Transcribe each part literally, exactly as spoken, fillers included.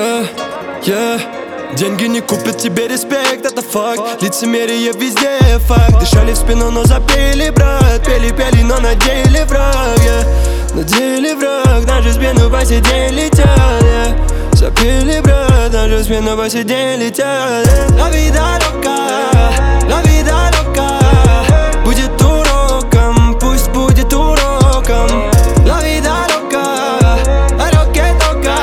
Yeah, yeah. Деньги не купят тебе респект, это факт. Лицемерие везде факт. Дышали в спину, но запели, брат. Пели, пели, но на деле враг, yeah. На деле враг, нашу спину по сей день летят, yeah. Запели, брат, нашу спину по сей день летят, yeah. La vida loca, la vida loca. Будет уроком, пусть будет уроком. La vida loca, a lo que toca.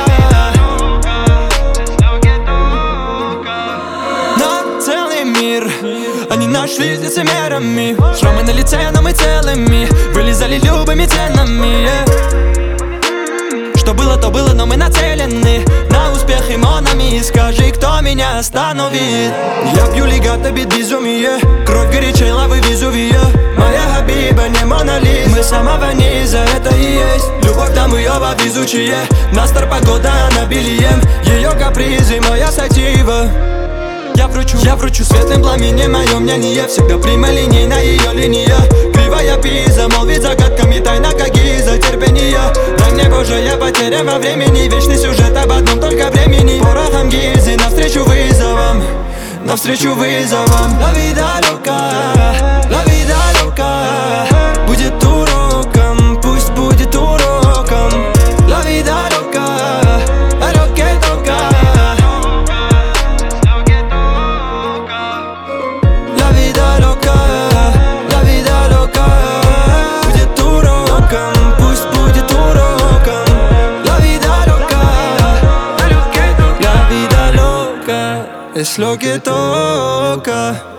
На целый мир они нашли с лицемерами. Шрамы на лице, но мы целыми. Вылезали любыми ценами, yeah. Что было, то было, но мы нацелены на успех и монами. Скажи, кто меня остановит? Я пью легато, бит безумие. Кровь горячей лавы Везувия. Моя Хабиба не Мона Лиза. Мы с самого низа, это и есть любовь, там ее везучие. Настор погода, она бельем. Ее капризы, моя сатива. Я вручу, я вручу светлым пламенем мое мнение. Всегда прямолинейна ее линия. Кривая пиза, мол, ведь загадками тайна, как гиза терпения. Дай мне, Боже, я потерян во времени. Вечный сюжет об одном только времени. Порохом гильзы, навстречу вызовам. Навстречу вызовам. La vida loca, la vida loca. Будет уроком, пусть будет уроком. La vida loca, a lo que toca. La vida loca, la vida loca. Будет уроком, пусть будет уроком. La vida loca, a lo que toca. La vida loca es lo que toca.